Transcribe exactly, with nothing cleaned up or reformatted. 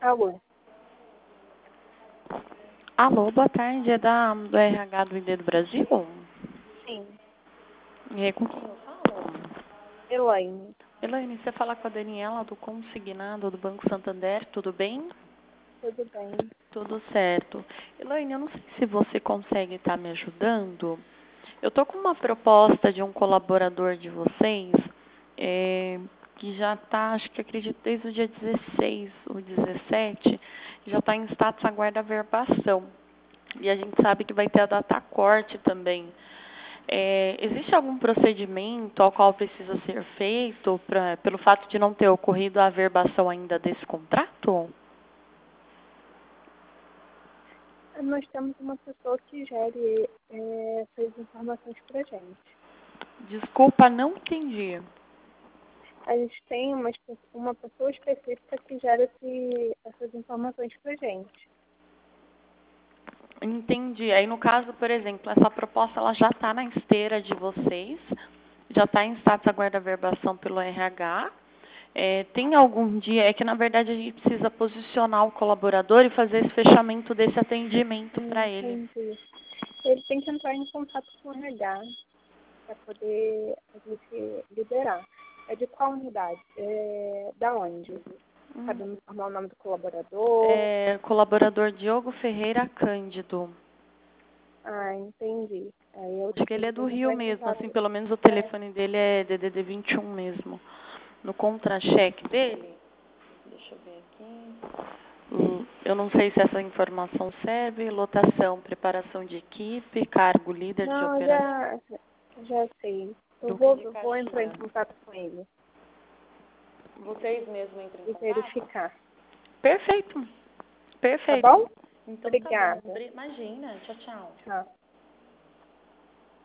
Alô? Alô, boa tarde. É da, do R H do I D do Brasil? Sim. E aí, com quem eu falo? Elaine. Elaine, você fala com a Daniela do Consignado do Banco Santander, tudo bem? Tudo bem? Tudo certo. Elaine, eu não sei se você consegue estar me ajudando. Eu estou com uma proposta de um colaborador de vocês, é, que já está, acho que acredito, desde o dia dezesseis ou dezessete, já está em status aguarda verbação. E a gente sabe que vai ter a data corte também. É, existe algum procedimento ao qual precisa ser feito pra, pelo fato de não ter ocorrido a averbação ainda desse contrato? Nós temos uma pessoa que gere é, essas informações para gente. Desculpa, não entendi. A gente tem uma, espe- uma pessoa específica que gera esse, essas informações para gente. Entendi. Aí, no caso, por exemplo, essa proposta ela já está na esteira de vocês, já está em status aguarda averbação pelo R H. É, tem algum dia, é que na verdade a gente precisa posicionar o colaborador e fazer esse fechamento desse atendimento para ele. Entendi. Ele tem que entrar em contato com o R H para poder a gente liberar. É de qual unidade? É, da onde? Sabe me informar o nome do colaborador? É, colaborador Diogo Ferreira Cândido. Ah, entendi. Aí eu Acho que ele ele é do tem que Rio entrar em mesmo, contato. assim, pelo menos o telefone dele é D D D vinte e um mesmo. No contra-cheque dele, deixa eu ver aqui. Hum, Eu não sei se essa informação serve. Lotação, preparação de equipe, cargo líder de Não, operação. já, já sei. Eu Duque vou, de eu vou entrar em Caxias. contato com ele Vocês mesmos entram em e contato? verificar. Perfeito. Tá Perfeito. bom? Então tá bom. Obrigada. Bri- Imagina. Tchau, tchau. Tchau.